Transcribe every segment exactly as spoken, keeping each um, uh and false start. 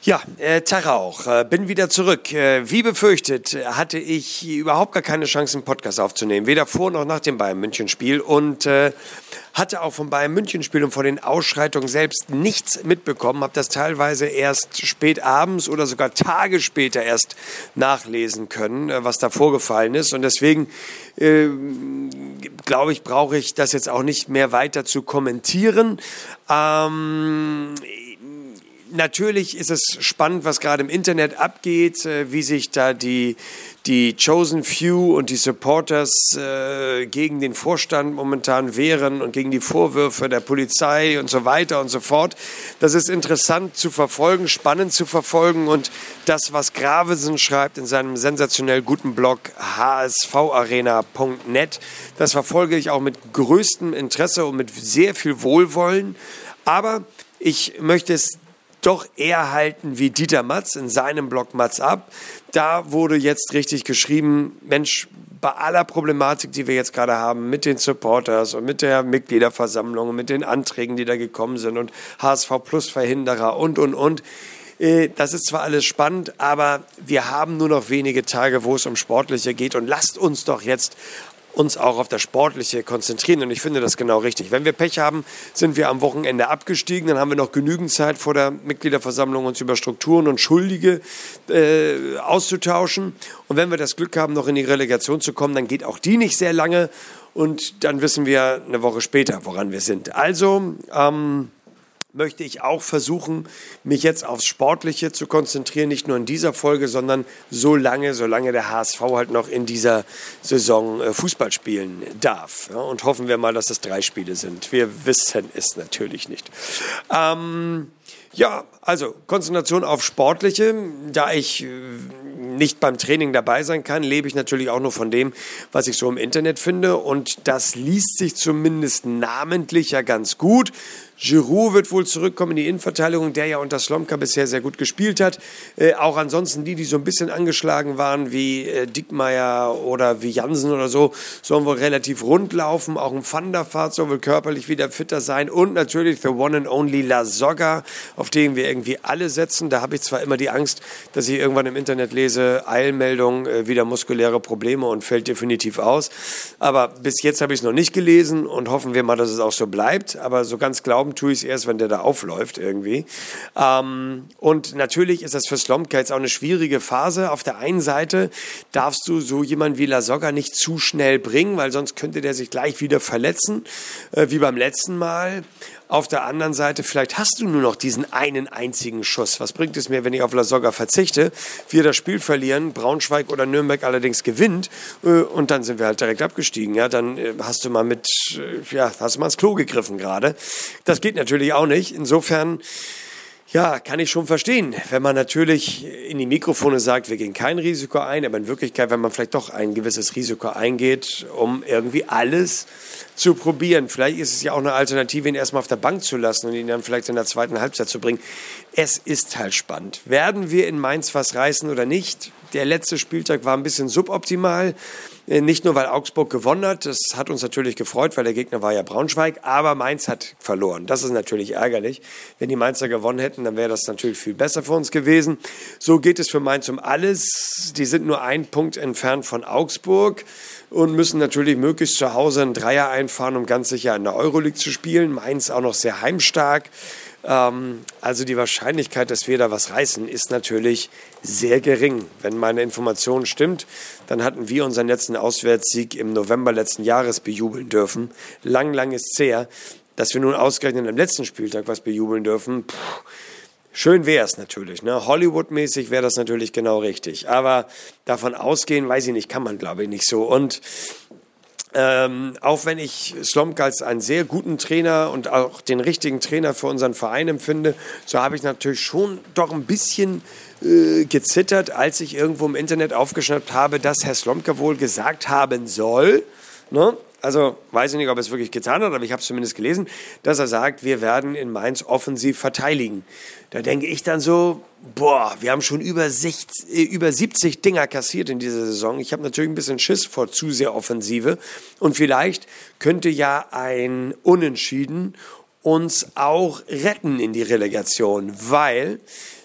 Ja, äh, Tag auch. Äh, bin wieder zurück. Äh, wie befürchtet hatte ich überhaupt gar keine Chance, einen Podcast aufzunehmen. Weder vor noch nach dem Bayern-München-Spiel. Und äh, hatte auch vom Bayern-München-Spiel und von den Ausschreitungen selbst nichts mitbekommen. Habe das teilweise erst spät abends oder sogar Tage später erst nachlesen können, äh, was da vorgefallen ist. Und deswegen äh, glaube ich, brauche ich das jetzt auch nicht mehr weiter zu kommentieren. Ähm... Natürlich ist es spannend, was gerade im Internet abgeht, äh, wie sich da die, die Chosen Few und die Supporters äh, gegen den Vorstand momentan wehren und gegen die Vorwürfe der Polizei und so weiter und so fort. Das ist interessant zu verfolgen, spannend zu verfolgen, und das, was Gravesen schreibt in seinem sensationell guten Blog h s v arena punkt net, das verfolge ich auch mit größtem Interesse und mit sehr viel Wohlwollen. Aber ich möchte es doch eher halten wie Dieter Matz in seinem Blog Matz ab. Da wurde jetzt richtig geschrieben, Mensch, bei aller Problematik, die wir jetzt gerade haben mit den Supporters und mit der Mitgliederversammlung und mit den Anträgen, die da gekommen sind und H S V Plus Verhinderer und, und, und. Das ist zwar alles spannend, aber wir haben nur noch wenige Tage, wo es um Sportliche geht, und lasst uns doch jetzt uns auch auf das Sportliche konzentrieren, und ich finde das genau richtig. Wenn wir Pech haben, sind wir am Wochenende abgestiegen, dann haben wir noch genügend Zeit vor der Mitgliederversammlung, uns über Strukturen und Schuldige äh, auszutauschen, und wenn wir das Glück haben, noch in die Relegation zu kommen, dann geht auch die nicht sehr lange, und dann wissen wir eine Woche später, woran wir sind. Also ähm, möchte ich auch versuchen, mich jetzt aufs Sportliche zu konzentrieren, nicht nur in dieser Folge, sondern so lange, solange der H S V halt noch in dieser Saison äh, Fußball spielen darf. Ja, und hoffen wir mal, dass es drei Spiele sind. Wir wissen es natürlich nicht. Ähm, ja, also Konzentration auf Sportliche. Da ich äh, nicht beim Training dabei sein kann, lebe ich natürlich auch nur von dem, was ich so im Internet finde, und das liest sich zumindest namentlich ja ganz gut. Giroud wird wohl zurückkommen in die Innenverteidigung, der ja unter Slomka bisher sehr gut gespielt hat. Äh, auch ansonsten die, die so ein bisschen angeschlagen waren, wie äh, Dickmeyer oder wie Jansen oder so, sollen wohl relativ rund laufen. Auch ein Van der Vaart soll wohl körperlich wieder fitter sein. Und natürlich the one and only Lasogga, auf den wir irgendwie alle setzen. Da habe ich zwar immer die Angst, dass ich irgendwann im Internet lese, Eilmeldung, äh, wieder muskuläre Probleme und fällt definitiv aus. Aber bis jetzt habe ich es noch nicht gelesen, und hoffen wir mal, dass es auch so bleibt. Aber so ganz glauben tue ich es erst, wenn der da aufläuft irgendwie. Ähm, und natürlich ist das für Slomka jetzt auch eine schwierige Phase. Auf der einen Seite darfst du so jemanden wie Lasogga nicht zu schnell bringen, weil sonst könnte der sich gleich wieder verletzen, äh, wie beim letzten Mal. Auf der anderen Seite, vielleicht hast du nur noch diesen einen einzigen Schuss. Was bringt es mir, wenn ich auf Lasogga verzichte, wir das Spiel verlieren, Braunschweig oder Nürnberg allerdings gewinnt, äh, und dann sind wir halt direkt abgestiegen. Ja, dann äh, hast du mal mit, äh, ja, hast du mal ins Klo gegriffen gerade. Das geht natürlich auch nicht. Insofern, ja, kann ich schon verstehen, wenn man natürlich in die Mikrofone sagt, wir gehen kein Risiko ein, aber in Wirklichkeit, wenn man vielleicht doch ein gewisses Risiko eingeht, um irgendwie alles zu probieren. Vielleicht ist es ja auch eine Alternative, ihn erstmal auf der Bank zu lassen und ihn dann vielleicht in der zweiten Halbzeit zu bringen. Es ist halt spannend. Werden wir in Mainz was reißen oder nicht? Der letzte Spieltag war ein bisschen suboptimal. Nicht nur, weil Augsburg gewonnen hat, das hat uns natürlich gefreut, weil der Gegner war ja Braunschweig, aber Mainz hat verloren. Das ist natürlich ärgerlich. Wenn die Mainzer gewonnen hätten, dann wäre das natürlich viel besser für uns gewesen. So geht es für Mainz um alles. Die sind nur ein Punkt entfernt von Augsburg und müssen natürlich möglichst zu Hause einen Dreier einfahren, um ganz sicher in der Euroleague zu spielen. Mainz auch noch sehr heimstark. Also die Wahrscheinlichkeit, dass wir da was reißen, ist natürlich sehr gering. Wenn meine Information stimmt, dann hatten wir unseren letzten Auswärtssieg im November letzten Jahres bejubeln dürfen. Lang, lang ist es her. Dass wir nun ausgerechnet am letzten Spieltag was bejubeln dürfen, pff, schön wäre es natürlich. Ne? Hollywood-mäßig wäre das natürlich genau richtig. Aber davon ausgehen, weiß ich nicht, kann man glaube ich nicht so. Und Ähm, auch wenn ich Slomka als einen sehr guten Trainer und auch den richtigen Trainer für unseren Verein empfinde, so habe ich natürlich schon doch ein bisschen äh, gezittert, als ich irgendwo im Internet aufgeschnappt habe, dass Herr Slomka wohl gesagt haben soll, ne? Also weiß ich nicht, ob er es wirklich getan hat, aber ich habe es zumindest gelesen, dass er sagt, wir werden in Mainz offensiv verteidigen. Da denke ich dann so, boah, wir haben schon über, sechzig, über siebzig Dinger kassiert in dieser Saison. Ich habe natürlich ein bisschen Schiss vor zu sehr Offensive. Und vielleicht könnte ja ein Unentschieden uns auch retten in die Relegation, weil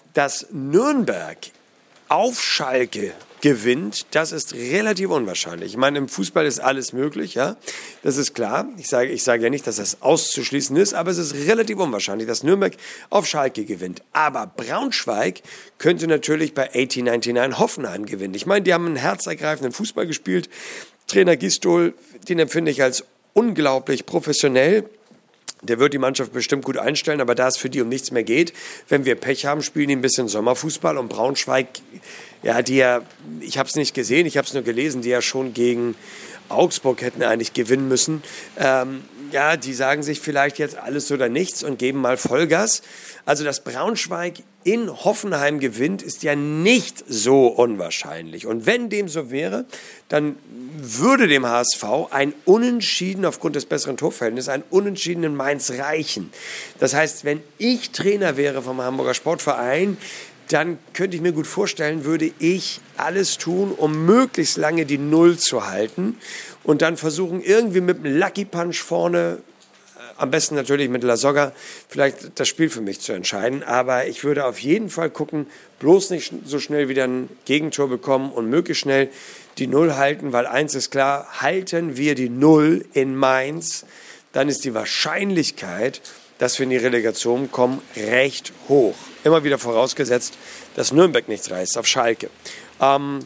dass Nürnberg auf Schalke gewinnt, das ist relativ unwahrscheinlich. Ich meine, im Fußball ist alles möglich, ja, das ist klar. Ich sage, ich sage ja nicht, dass das auszuschließen ist, aber es ist relativ unwahrscheinlich, dass Nürnberg auf Schalke gewinnt. Aber Braunschweig könnte natürlich bei achtzehnhundertneunundneunzig Hoffenheim gewinnen. Ich meine, die haben einen herzergreifenden Fußball gespielt. Trainer Gistol, den empfinde ich als unglaublich professionell. Der wird die Mannschaft bestimmt gut einstellen, aber da es für die um nichts mehr geht, wenn wir Pech haben, spielen die ein bisschen Sommerfußball. Und Braunschweig, ja, die ja, ich habe es nicht gesehen, ich habe es nur gelesen, die ja schon gegen Augsburg hätten eigentlich gewinnen müssen. Ähm, ja, die sagen sich vielleicht jetzt alles oder nichts und geben mal Vollgas. Also, dass Braunschweig in Hoffenheim gewinnt, ist ja nicht so unwahrscheinlich. Und wenn dem so wäre, dann würde dem H S V ein Unentschieden aufgrund des besseren Torverhältnisses, ein Unentschieden in Mainz reichen. Das heißt, wenn ich Trainer wäre vom Hamburger Sportverein, dann könnte ich mir gut vorstellen, würde ich alles tun, um möglichst lange die Null zu halten und dann versuchen, irgendwie mit einem Lucky Punch vorne, am besten natürlich mit Lasogga, vielleicht das Spiel für mich zu entscheiden. Aber ich würde auf jeden Fall gucken, bloß nicht so schnell wieder ein Gegentor bekommen und möglichst schnell die Null halten, weil eins ist klar, halten wir die Null in Mainz, dann ist die Wahrscheinlichkeit, dass wir in die Relegation kommen, recht hoch. Immer wieder vorausgesetzt, dass Nürnberg nichts reißt auf Schalke. Ähm,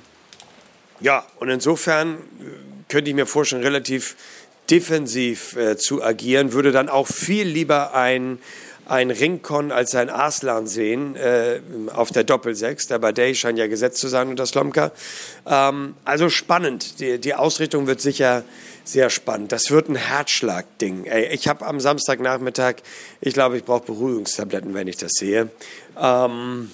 ja, und insofern könnte ich mir vorstellen, relativ defensiv äh, zu agieren, würde dann auch viel lieber ein, ein Rincon als ein Arslan sehen äh, auf der Doppelsechs. Der Badei scheint ja gesetzt zu sein unter Slomka. Ähm, also spannend. Die, die Ausrichtung wird sicher sehr spannend. Das wird ein Herzschlag-Ding. Ey, ich habe am Samstagnachmittag, ich glaube, ich brauche Beruhigungstabletten, wenn ich das sehe. Ähm,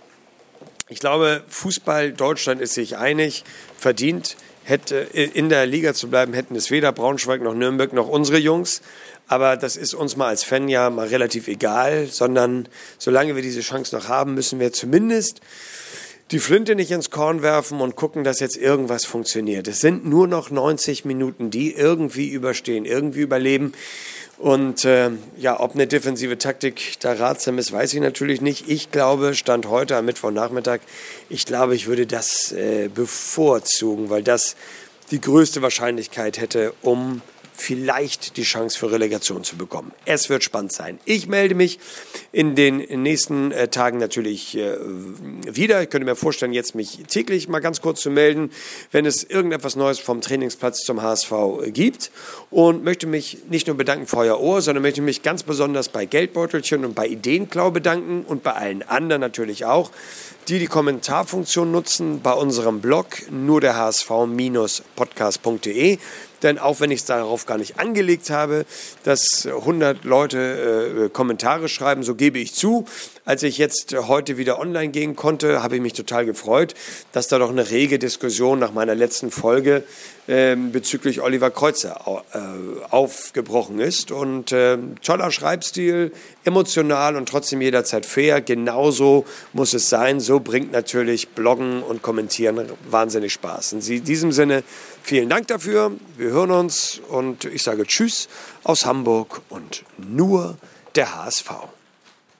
ich glaube, Fußball, Deutschland ist sich einig, verdient. Hätte in der Liga zu bleiben, hätten es weder Braunschweig noch Nürnberg noch unsere Jungs. Aber das ist uns mal als Fan ja mal relativ egal, sondern solange wir diese Chance noch haben, müssen wir zumindest die Flinte nicht ins Korn werfen und gucken, dass jetzt irgendwas funktioniert. Es sind nur noch neunzig Minuten, die irgendwie überstehen, irgendwie überleben. Und äh, ja, ob eine defensive Taktik da ratsam ist, weiß ich natürlich nicht. Ich glaube, Stand heute am Mittwochnachmittag, ich glaube, ich würde das äh, bevorzugen, weil das die größte Wahrscheinlichkeit hätte, um vielleicht die Chance für Relegation zu bekommen. Es wird spannend sein. Ich melde mich in den nächsten äh, Tagen natürlich äh, wieder. Ich könnte mir vorstellen, jetzt mich täglich mal ganz kurz zu melden, wenn es irgendetwas Neues vom Trainingsplatz zum H S V äh, gibt. Und möchte mich nicht nur bedanken für euer Ohr, sondern möchte mich ganz besonders bei Geldbeutelchen und bei Ideenklau bedanken und bei allen anderen natürlich auch, die die Kommentarfunktion nutzen bei unserem Blog nur der H S V Podcast punkt de. Denn auch wenn ich es darauf gar nicht angelegt habe, dass hundert Leute äh, Kommentare schreiben, so gebe ich zu. Als ich jetzt heute wieder online gehen konnte, habe ich mich total gefreut, dass da doch eine rege Diskussion nach meiner letzten Folge äh, bezüglich Oliver Kreuzer äh, aufgebrochen ist. Und äh, toller Schreibstil, emotional und trotzdem jederzeit fair. Genauso muss es sein. So bringt natürlich Bloggen und Kommentieren wahnsinnig Spaß. In diesem Sinne, vielen Dank dafür. Wir hören uns und ich sage Tschüss aus Hamburg und nur der H S V.